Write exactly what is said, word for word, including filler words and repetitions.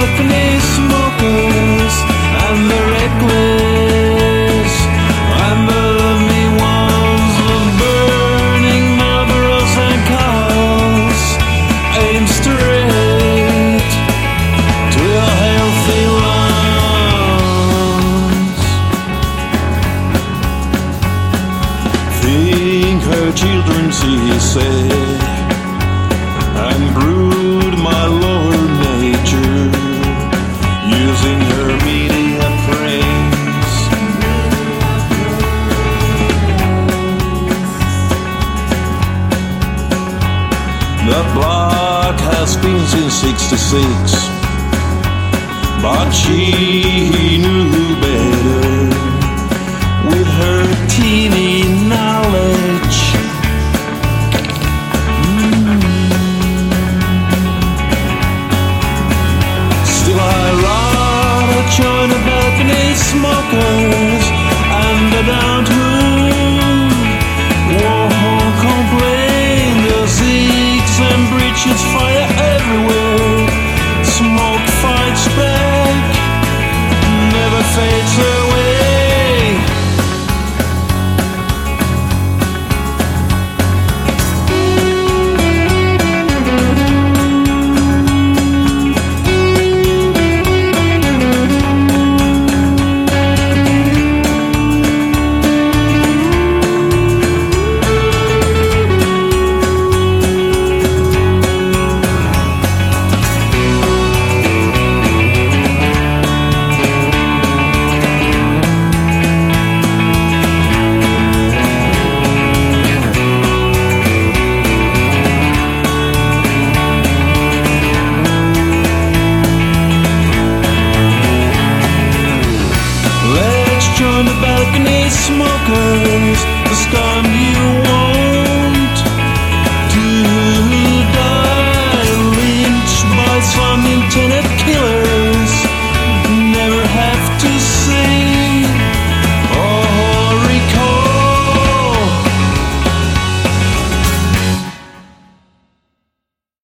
balcony smokers and the reckless and the lonely ones, the burning Marlboros and cars aim straight to your healthy lungs. Think her children see sick and brood my lower nature, using her media praise. The block has been since sixty-six, but she knew better with her teeny knowledge. Still I rather join the balcony smokers